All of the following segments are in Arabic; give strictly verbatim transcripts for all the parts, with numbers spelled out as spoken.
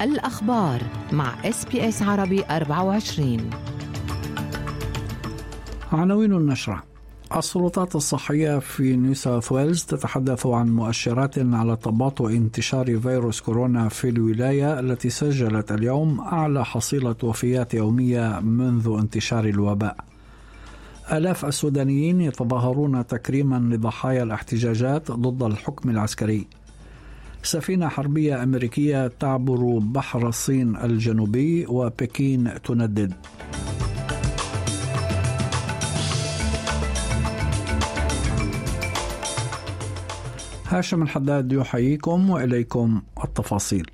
الأخبار مع إس بي إس عربي أربعة وعشرين. عناوين النشرة: السلطات الصحية في نيو ساوث ويلز تتحدث عن مؤشرات على تباطؤ انتشار فيروس كورونا في الولاية التي سجلت اليوم أعلى حصيلة وفيات يومية منذ انتشار الوباء. آلاف السودانيين يتظاهرون تكريما لضحايا الاحتجاجات ضد الحكم العسكري. سفينة حربية أمريكية تعبر بحر الصين الجنوبي وبكين تندد. هاشم الحداد يحييكم وإليكم التفاصيل.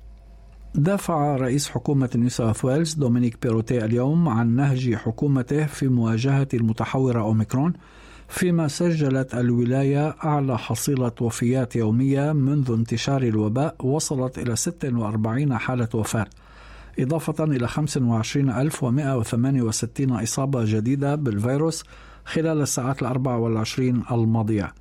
دافع رئيس حكومة نيو ساوث ويلز دومينيك بيروتي اليوم عن نهج حكومته في مواجهة المتحورة أوميكرون، فيما سجلت الولاية أعلى حصيلة وفيات يومية منذ انتشار الوباء وصلت إلى ستة وأربعين حالة وفاة، إضافة إلى خمسة وعشرين ألف ومئة وثمانية وستين إصابة جديدة بالفيروس خلال الساعات الأربع والعشرين الماضية.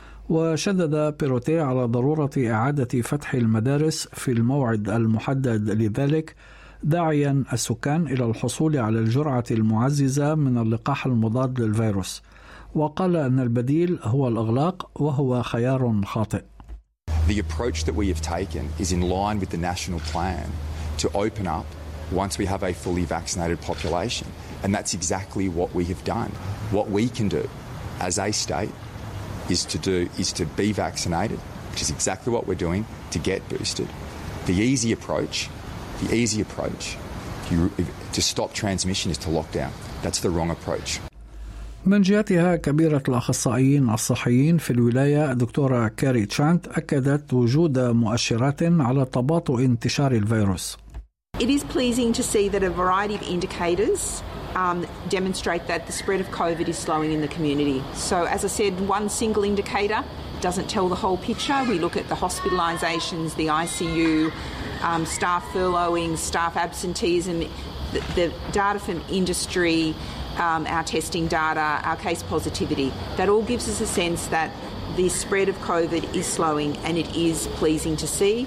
وشدد بيروتي على ضرورة إعادة فتح المدارس في الموعد المحدد لذلك، داعيا السكان إلى الحصول على الجرعة المعززة من اللقاح المضاد للفيروس، وقال أن البديل هو الإغلاق وهو خيار خاطئ. The approach that we have taken is in line with the national plan to open up once we have a fully vaccinated population, and that's exactly what we have done. What we can do as a state is to do is to be vaccinated, which is exactly what we're doing, to get boosted. The easy approach, the easy approach you, to stop transmission is to lock down. That's the wrong approach. من جهتها كبيرة الأخصائيين الصحيين في الولاية الدكتورة كاري تشانت أكدت وجود مؤشرات على تباطؤ انتشار الفيروس. It is pleasing to see that a variety of indicators um, demonstrate that the spread of COVID is slowing in the community. So, as I said, one single indicator doesn't tell the whole picture. We look at the hospitalisations, the I C U, um, staff furloughing, staff absenteeism, the, the data from industry, um, our testing data, our case positivity. That all gives us a sense that the spread of COVID is slowing, and it is pleasing to see.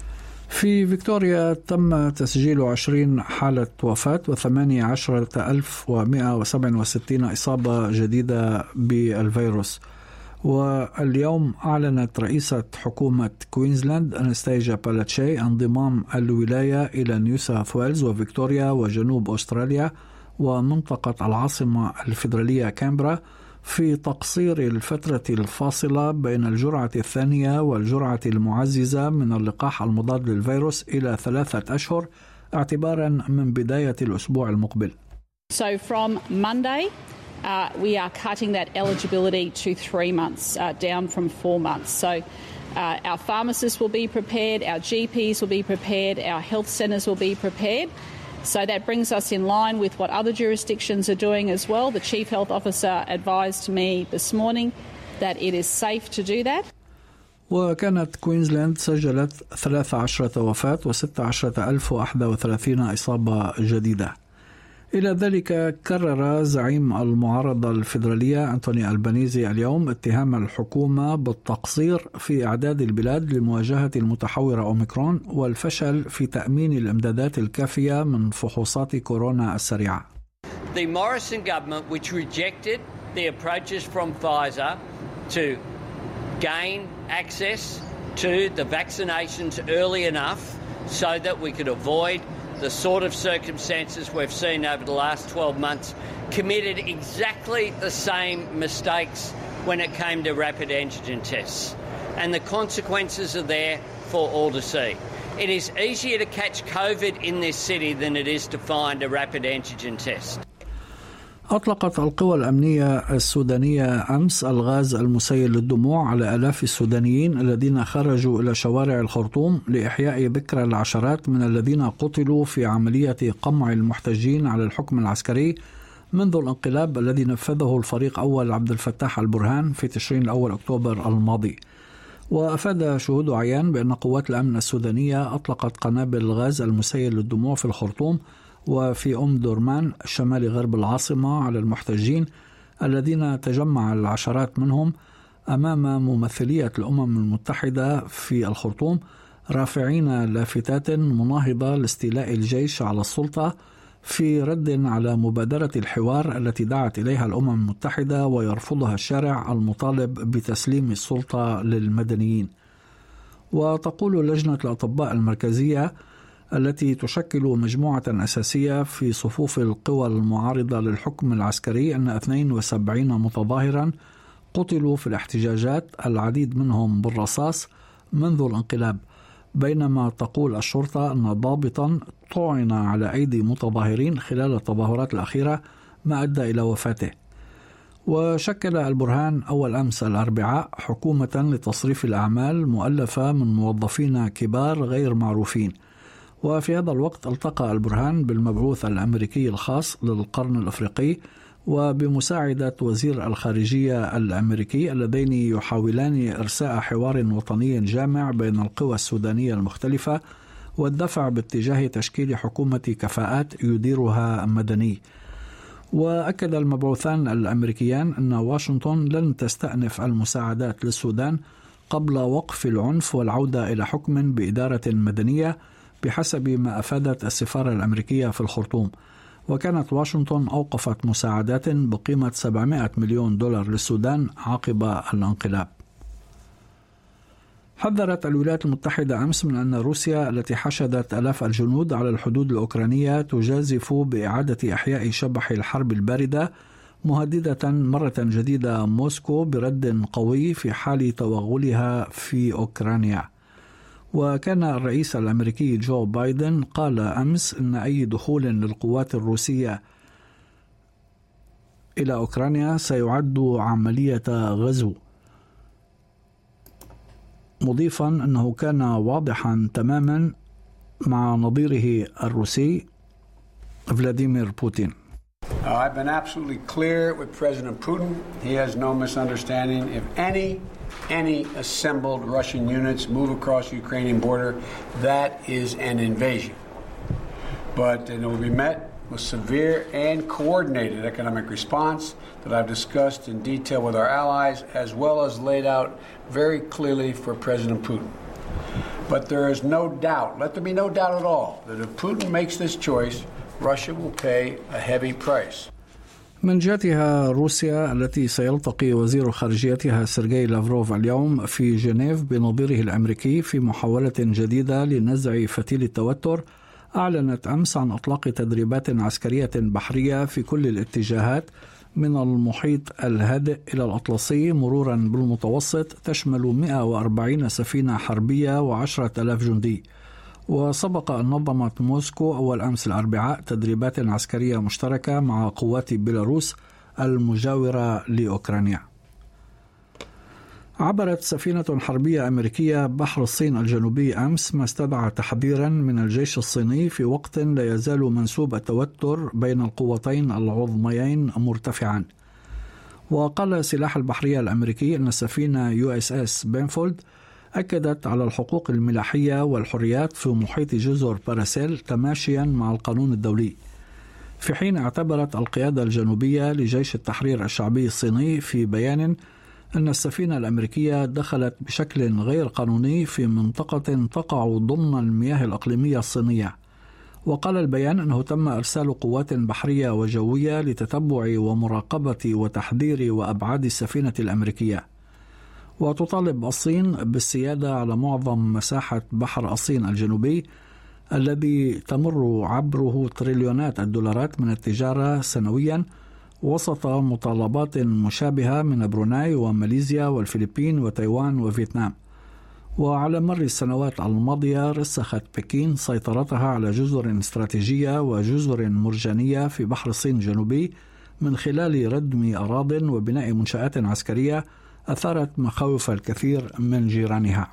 في فيكتوريا تم تسجيل عشرين حالة وفاة وثمانية عشر ألف ومئة وسبعة وستين إصابة جديدة بالفيروس. واليوم أعلنت رئيسة حكومة كوينزلاند أنستيجا بالاتشي انضمام الولاية إلى نيو ساوث ويلز وفيكتوريا وجنوب أستراليا ومنطقة العاصمة الفيدرالية كامبرا في تقصير الفترة الفاصلة بين الجرعة الثانية والجرعة المعززة من اللقاح المضاد للفيروس إلى ثلاثة أشهر اعتبارا من بداية الأسبوع المقبل. So from Monday, uh, we are cutting that eligibility to three months, uh, down from four months. So uh, our pharmacists will be prepared, our G Ps will be prepared, our health centres will be prepared. So that brings us in line with what other jurisdictions are doing as well. The Chief Health Officer advised me this morning that it is safe to do that. وكانت كوينزلاند سجلت ثلاث عشرة وفاة وستة عشر ألف وواحد وثلاثين إصابة جديدة. إلى ذلك كرر زعيم المعارضة الفيدرالية أنتوني ألبانيزي اليوم اتهام الحكومة بالتقصير في إعداد البلاد لمواجهة المتحورة أوميكرون والفشل في تأمين الإمدادات الكافية من فحوصات كورونا السريعة. The Morrison government, which rejected the approaches from Pfizer to gain access to the vaccinations early enough so that we could avoid the sort of circumstances we've seen over the last twelve months, committed exactly the same mistakes when it came to rapid antigen tests. And the consequences are there for all to see. It is easier to catch COVID in this city than it is to find a rapid antigen test. أطلقت القوى الأمنية السودانية أمس الغاز المسيل للدموع على آلاف السودانيين الذين خرجوا إلى شوارع الخرطوم لإحياء ذكرى العشرات من الذين قتلوا في عملية قمع المحتجين على الحكم العسكري منذ الانقلاب الذي نفذه الفريق أول عبد الفتاح البرهان في تشرين الأول أكتوبر الماضي. وأفاد شهود عيان بأن قوات الأمن السودانية أطلقت قنابل الغاز المسيل للدموع في الخرطوم وفي أم دورمان شمال غرب العاصمة على المحتجين الذين تجمع العشرات منهم أمام ممثلية الأمم المتحدة في الخرطوم رافعين لافتات مناهضة لاستيلاء الجيش على السلطة في رد على مبادرة الحوار التي دعت إليها الأمم المتحدة ويرفضها الشارع المطالب بتسليم السلطة للمدنيين. وتقول لجنة الأطباء المركزية التي تشكل مجموعة أساسية في صفوف القوى المعارضة للحكم العسكري أن اثنين وسبعين متظاهرا قتلوا في الاحتجاجات، العديد منهم بالرصاص منذ الانقلاب، بينما تقول الشرطة أن ضابطا طعن على أيدي متظاهرين خلال التظاهرات الأخيرة ما أدى إلى وفاته. وشكل البرهان أول أمس الأربعاء حكومة لتصريف الأعمال مؤلفة من موظفين كبار غير معروفين. وفي هذا الوقت التقى البرهان بالمبعوث الأمريكي الخاص للقرن الأفريقي وبمساعدة وزير الخارجية الأمريكي اللذين يحاولان إرساء حوار وطني جامع بين القوى السودانية المختلفة والدفع باتجاه تشكيل حكومة كفاءات يديرها مدني. وأكد المبعوثان الأمريكيان أن واشنطن لن تستأنف المساعدات للسودان قبل وقف العنف والعودة إلى حكم بإدارة مدنية بحسب ما أفادت السفارة الأمريكية في الخرطوم. وكانت واشنطن أوقفت مساعدات بقيمة سبعمائة مليون دولار للسودان عقب الانقلاب. حذرت الولايات المتحدة أمس من أن روسيا التي حشدت آلاف الجنود على الحدود الأوكرانية تجازف بإعادة إحياء شبح الحرب الباردة، مهددة مرة جديدة موسكو برد قوي في حال توغلها في أوكرانيا. وكان الرئيس الأمريكي جو بايدن قال أمس أن أي دخول للقوات الروسية إلى أوكرانيا سيعد عملية غزو، مضيفا أنه كان واضحا تماما مع نظيره الروسي فلاديمير بوتين. Uh, I've been absolutely clear with President Putin. He has no misunderstanding. If any any assembled Russian units move across the Ukrainian border, that is an invasion. But it will be met with severe and coordinated economic response that I've discussed in detail with our allies, as well as laid out very clearly for President Putin. But there is no doubt, let there be no doubt at all, that if Putin makes this choice, Russia will pay a heavy price. من جهتها روسيا التي سيلتقي وزير خارجيتها سيرجي لافروف اليوم في جنيف بنظيره الأمريكي في محاولة جديدة لنزع فتيل التوتر، أعلنت أمس عن إطلاق تدريبات عسكرية بحرية في كل الاتجاهات من المحيط الهادئ إلى الأطلسي مرورا بالمتوسط، تشمل مئة وأربعين سفينة حربية وعشرة آلاف جندي. وسبق أن نظمت موسكو أول أمس الأربعاء تدريبات عسكرية مشتركة مع قوات بيلاروس المجاورة لأوكرانيا. عبرت سفينة حربية أمريكية بحر الصين الجنوبي أمس، ما استدعى تحذيرا من الجيش الصيني في وقت لا يزال منسوب التوتر بين القوتين العظميين مرتفعا. وقال سلاح البحرية الأمريكي أن السفينة يو إس إس بينفولد أكدت على الحقوق الملاحية والحريات في محيط جزر باراسيل تماشيا مع القانون الدولي، في حين اعتبرت القيادة الجنوبية لجيش التحرير الشعبي الصيني في بيان أن السفينة الأمريكية دخلت بشكل غير قانوني في منطقة تقع ضمن المياه الإقليمية الصينية. وقال البيان أنه تم إرسال قوات بحرية وجوية لتتبع ومراقبة وتحذير وأبعاد السفينة الأمريكية. وتطالب الصين بالسيادة على معظم مساحة بحر الصين الجنوبي الذي تمر عبره تريليونات الدولارات من التجارة سنويا، وسط مطالبات مشابهة من بروناي وماليزيا والفلبين وتايوان وفيتنام. وعلى مر السنوات الماضية رسخت بكين سيطرتها على جزر استراتيجية وجزر مرجانية في بحر الصين الجنوبي من خلال ردم أراضٍ وبناء منشآت عسكرية أثارت مخاوف الكثير من جيرانها.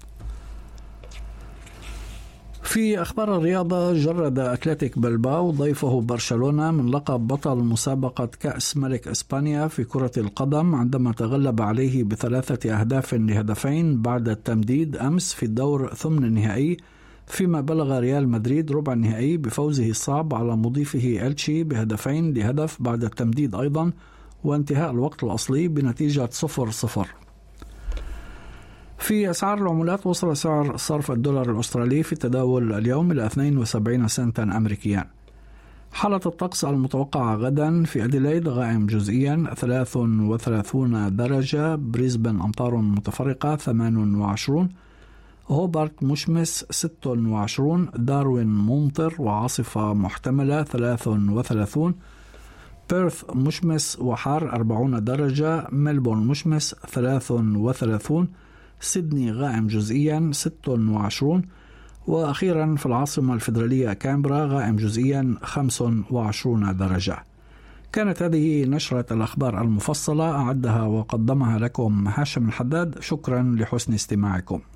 في أخبار الرياضة، جرد أتلتيك بلباو ضيفه برشلونة من لقب بطل مسابقة كأس ملك إسبانيا في كرة القدم عندما تغلب عليه بثلاثة أهداف لهدفين بعد التمديد أمس في الدور ثمن النهائي، فيما بلغ ريال مدريد ربع النهائي بفوزه الصعب على مضيفه إلتشي بهدفين لهدف بعد التمديد أيضا، وانتهاء الوقت الأصلي بنتيجة صفر صفر. في أسعار العملات، وصل سعر صرف الدولار الأسترالي في التداول اليوم إلى اثنين وسبعين سنتا أمريكيا. حالة الطقس المتوقعة غدا: في أديلايد غائم جزئيا ثلاث وثلاثون درجة، بريسبن أمطار متفرقة ثمان وعشرون، هوبارت مشمس ست وعشرون، داروين ممطر وعاصفة محتملة ثلاث وثلاثون، بيرث مشمس وحار أربعون درجة، ملبورن مشمس ثلاث وثلاثون، سيدني غائم جزئيا ست وعشرون، وأخيرا في العاصمة الفيدرالية كامبرا غائم جزئيا خمس وعشرون درجة. كانت هذه نشرة الأخبار المفصلة، أعدها وقدمها لكم هاشم الحداد. شكرا لحسن استماعكم.